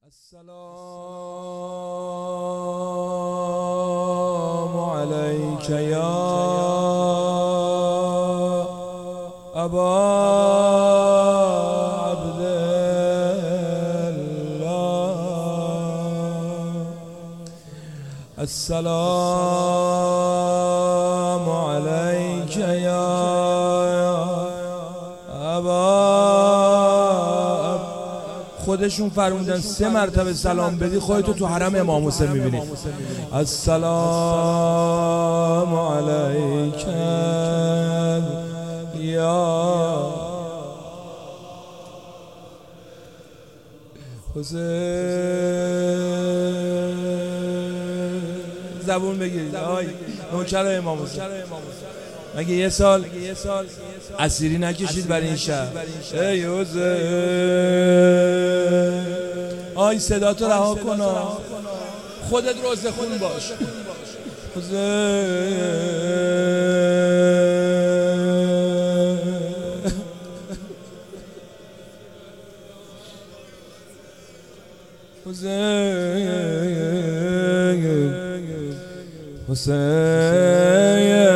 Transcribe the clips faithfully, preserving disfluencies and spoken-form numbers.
السلام عليك يا أبا عبد الله. السلام عليك يا أبا. خودشون فرمودن سه مرتبه سلام بدی خودتو تو حرم امام حسین میبینی. السلام علیک یا حسین. زبون بگیرید آی نوکر امام حسین. مگه یه سال اسیری نکشید برای این شهر؟ ای حسین آی صدا تو رها کن، خودت روزه خون باش. حسین حسین حسین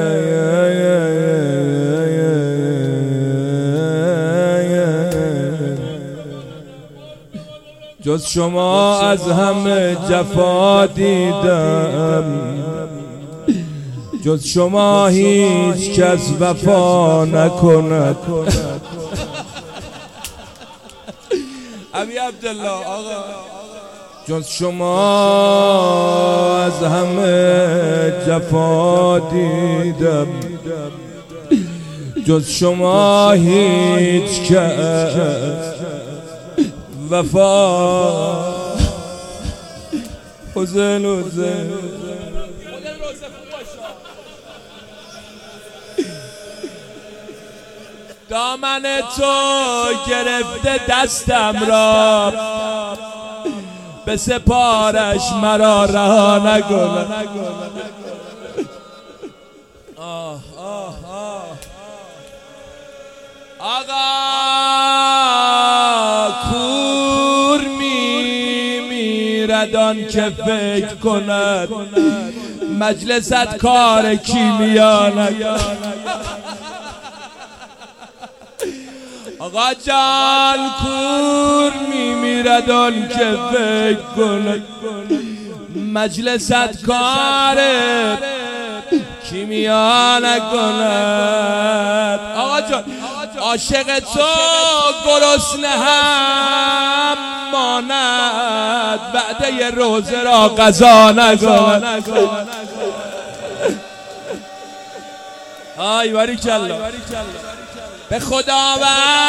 جز شما از همه جفا دیدم، جز شما هیچ کس وفا نکند. ابی عبدالله آقا. جز شما از همه جفا دیدم، جز شما هیچ کس وفا. حسین حسین دامن تو گرفته دستم را، به سپارش مرا رها نکن. آه آه آه آقا کور می میرد آن که فکر کند مجلست کار کیمیا نکند. آقا جان کور می میرد آن که فکر کند مجلست کار کیمیا نکند. آقا جان عاشق تو گرسنه هم ماند وعده روزه را قضا نکند. آی باریکالله. به خداوند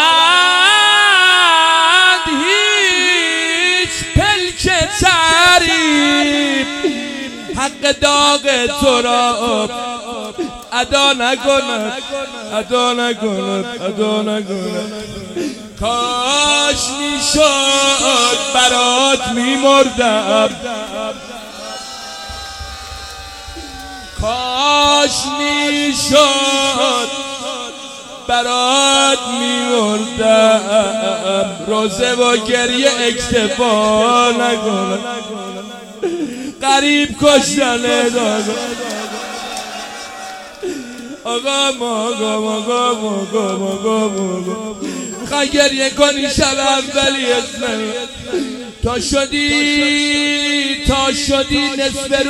هیچ پلک تعریف حق داغ تو را ادا نکند، ادا نکند، ادا نکند. کاش میشد برات میمردم، کاش میشد برات میمردم. روزه و گریه اکتفا نکنم، غریب کشتنه دادم. آقا موگا موگا موگا موگا موگا میخوای گریه کنی شب اولی اسمی تا شدی تا شدی نصف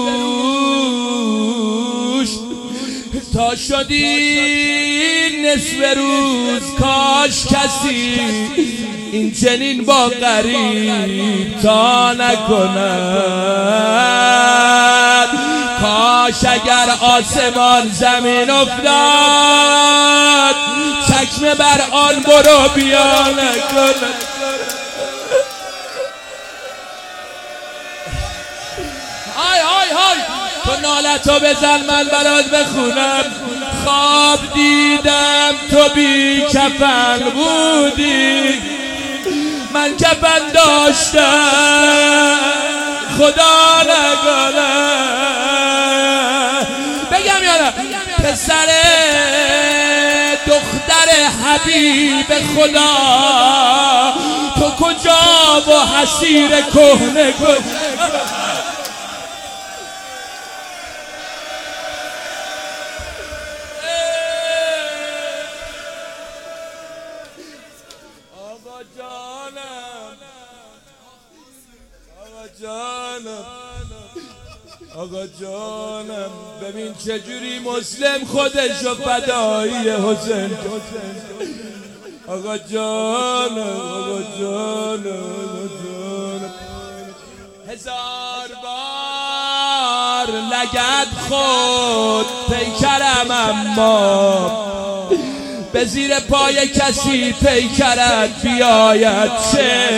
روز، تا شدی نصف روز. کاش کسی این چنین با غریب تا نکند. کاش اگر آسمان زمین افتاد چکمه بر آن برو بیا نکند. های های های تو نالتو بزن من برات بخونم. خواب دیدم تو بی کفن بودی، من کفن داشتم خدا نکنه. بگم یا نه پسر دختر حبیب خدا تو کجا و حسیر کهنه کن. آقا جانم آقا جانم آقا جانم ببین چجوری مسلم خودشو فدایی حسین. آقا جانم آقا جانم آقا جانم هزار بار لگد خود پیکرم اما به زیر پای کسی پیکرت بیاید چه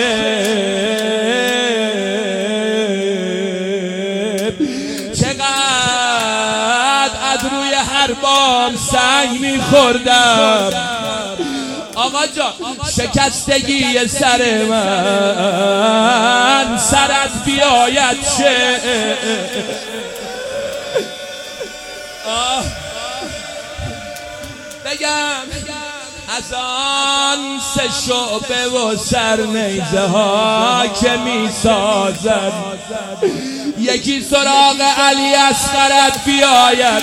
چقدر از روی هر بام سنگ میخوردم. آقا جان شکستگی سر من سرت بیاید چه بگم از آن سه شعبه و سرنیزه ها که می سازد یکی سراغ علی اصغرت بیاید.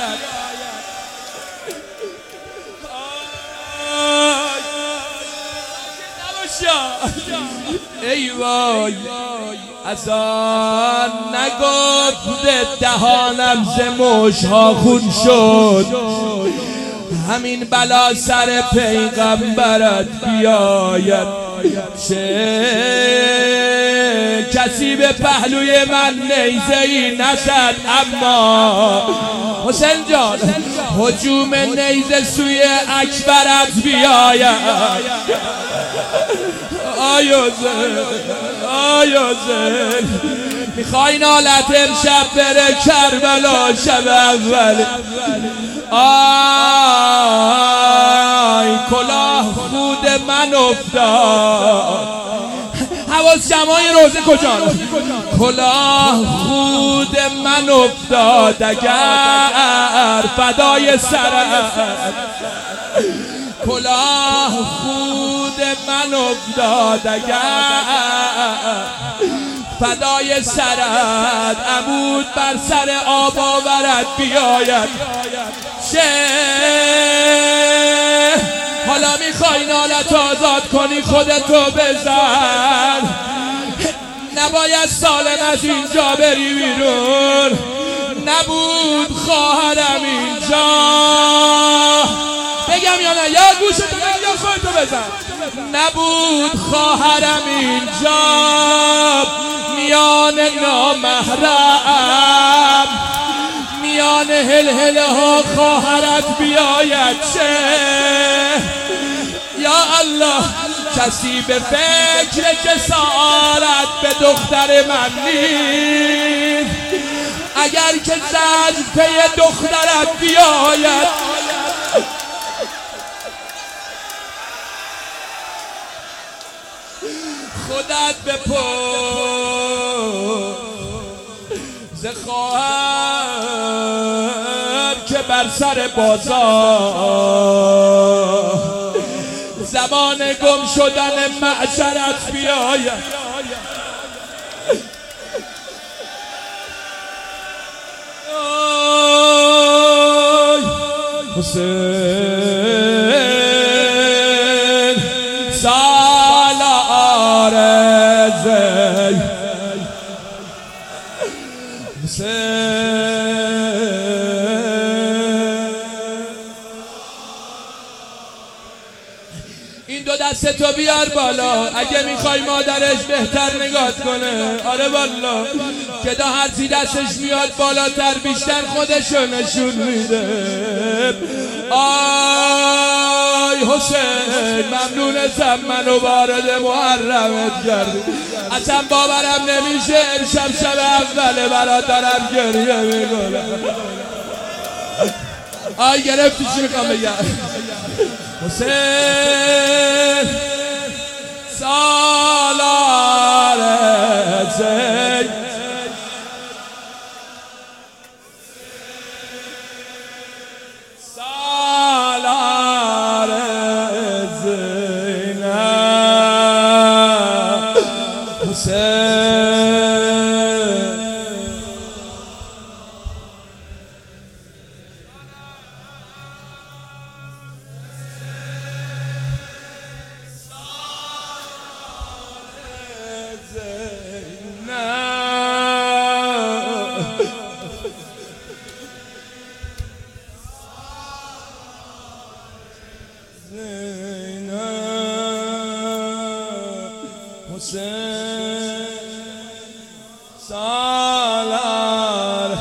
ای وای از آن نگفت دهانم ز مشها خون شد همین بلا سر پیغمبرت بیاید چه کسی به پهلوی من نیزه‌ای نزد اما حسین جان هجوم نیزه سوی اکبرت بیاید. آیا زن آیا زن میخوای نالت امشب بره کربلا شب اول. آی کلاه خود من افتاد حواس جمعای روزه کجا کلاه خود من افتاد اگر فدای سرت کلاه خود من افتاد اگر فدای سرت عمود بر سر آب آورد بیاید چه حالا میخوای نالت آزاد کنی خودتو بزن نباید سالم از اینجا بری بیرون نبود خواهرم اینجا بگم یا نه یا گوشتو بگم یا خودتو بزن نبود خواهرم اینجا میان نامحرم میان هلهله ها خواهرت بیاید چه یا الله کسی به فکر جسارت به دختر من نیست اگر که زجر پی دخترت بیاید خودت بپرس ز خواهر که بر سر بازار زمان گم شدن معشرت بیاید حسین سالار زی این دو دست تو بیار بالا اگه میخوای مادرش بهتر نگاه کنه آره والا که دا هرچی دستش میاد بالاتر بیشتر خودشو نشون میده آی حسین ممنونتم منو وارد محرمت کردی اصلا باورم نمیشه امشب شب اوله برات دارم گریه میکنم آی گرفتی چی میخوام بگم حسین سالار زی سالار زینب حسین سالار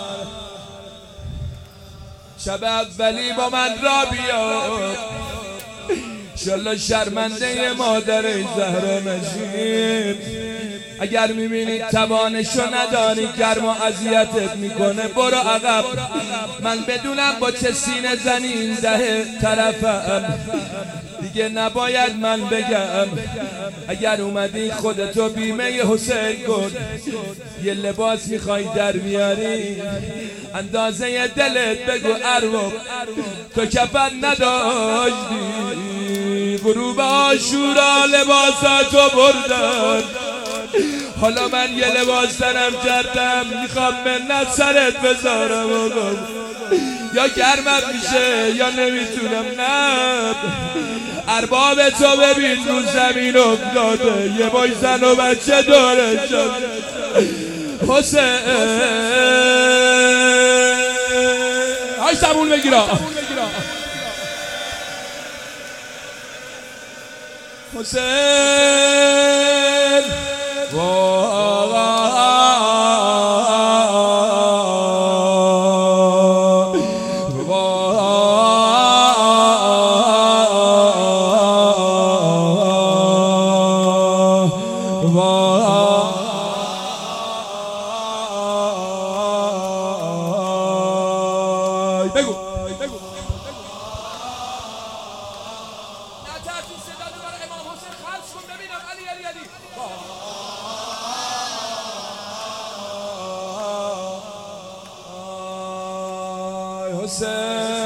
شب اولی با من را بیاد انشالله شرمنده مادر زهرا نشیم. اگر میبینید توانشو نداری گرم و اذیتت میکنه برو عقب. من بدونم با چه سینه زنی این ده طرفم دیگه نباید من بگم. اگر اومدی خودتو بیمه حسین کن. یه لباس میخوای در بیاری اندازه دلت بگو ارباب تو کفن نداشتی. غروب عاشورا لباساتو بردن حالا من یه لباس تنم کردم میخوام منت سرت بذارم آقا. یا گرمت میشه یا نمیتونم. نه ارباب تو ببین رو زمین افتاده یه بای زن و بچه داره شد. حسین های زبون بگیرا حسین بگو بگو نترسون صدا رو برای امام حسین خلص کن ببینم. علی علی علی حسین